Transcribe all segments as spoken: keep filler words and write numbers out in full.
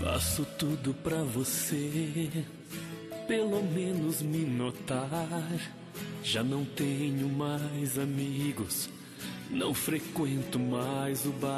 Faço tudo pra você, pelo menos me notar. Já não tenho mais amigos, não frequento mais o bar.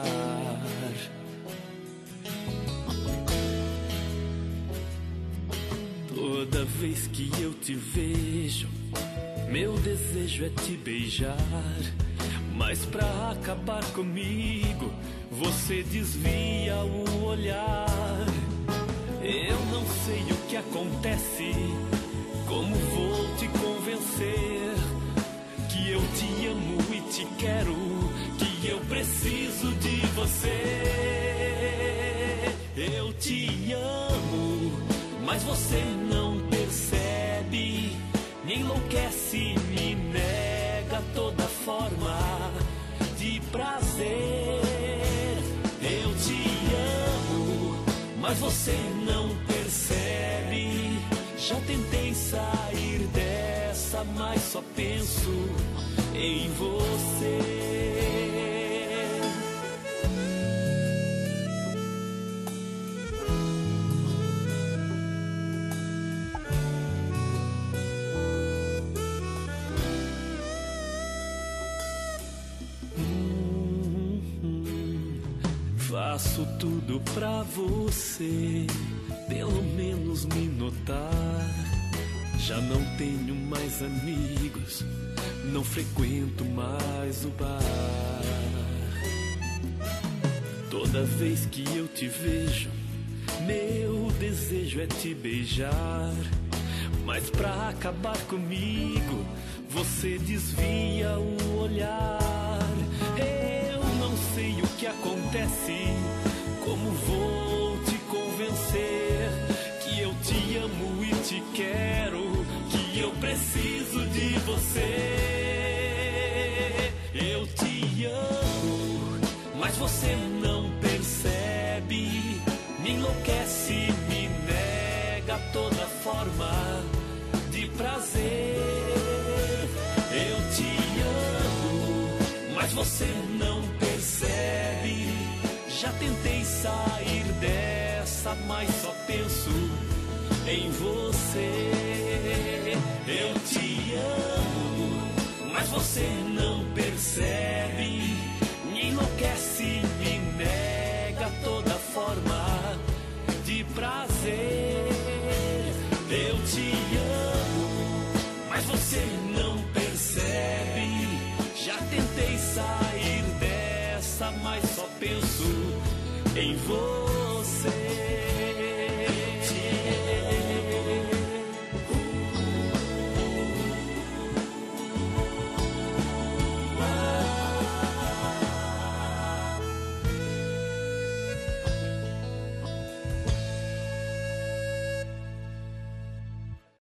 Toda vez que eu te vejo, meu desejo é te beijar. Mas pra acabar comigo, você desvia o olhar. Eu não sei o que acontece, como vou te convencer que eu te amo e te quero, que eu preciso de você. Eu te amo, mas você não percebe, me enlouquece, me nega toda forma de prazer. Eu te amo, mas você não percebe. Já tentei sair dessa, mas só penso em você. Faço tudo pra você, pelo menos me notar. Já não tenho mais amigos, não frequento mais o bar. Toda vez que eu te vejo, meu desejo é te beijar. Mas pra acabar comigo, você desvia o olhar. Eu não sei o que acontece, como vou te convencer que eu te amo e te quero, que eu preciso de você. Eu te amo, mas você não percebe, me enlouquece, me nega toda forma de prazer. Eu te amo, mas você não percebe. Já tentei sair dessa, mas só penso em você. Eu te amo, mas você não percebe, me enlouquece, me nega toda forma de prazer. Eu te amo, mas você não percebe. Já tentei sair dessa, mas só penso em você.